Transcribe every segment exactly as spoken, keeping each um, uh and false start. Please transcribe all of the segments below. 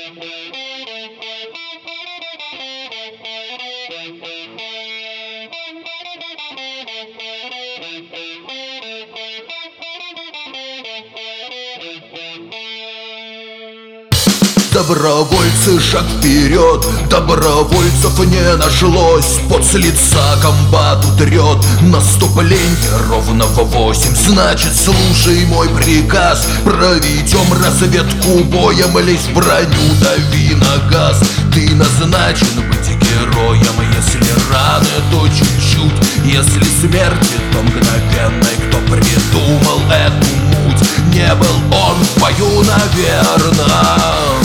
Добровольцы, шаг вперед, добровольцев не нашлось. Пот с лица комбат утрет, наступление ровно в восемь. Значит, слушай мой приказ, проведем разведку боем. Лезь в броню, дави на газ. Ты назначен быть героем. Если раны, то чуть-чуть, если смерти, то мгновенной. Кто придумал эту муть, не был он в бою, наверно.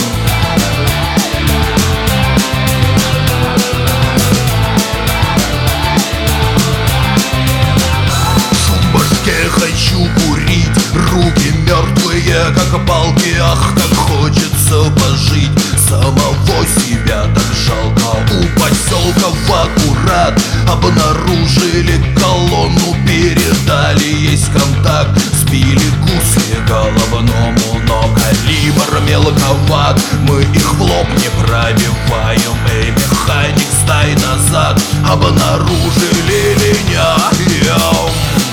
Хочу курить, руки мертвые, как палки. Ах, как хочется пожить, самого себя так жалко. У поселка в аккурат обнаружили колонну, передали, есть контакт. Сбили гусли головному, но калибр мелковат. Мы их в лоб не пробиваем. Эй, механик, стай назад, обнаружили меня. Йоу.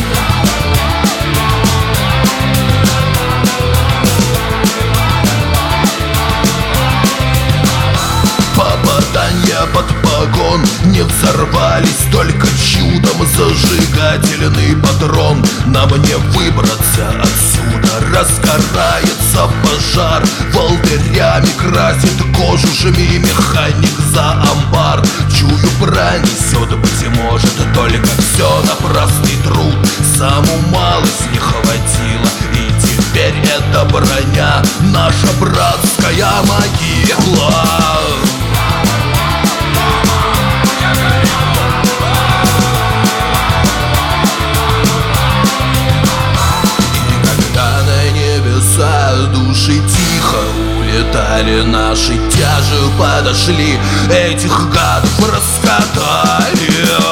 Под погон не взорвались, только чудом зажигательный патрон. Нам не выбраться отсюда, разгорается пожар. Волдырями красит кожу, жми, механик, за амбар. Чую, пронесет, быть может, только все напрасный труд. Саму малость не хватило, и теперь эта броня наша братская могила. Души тихо улетали наши, тяжи подошли, этих гадов раскатали.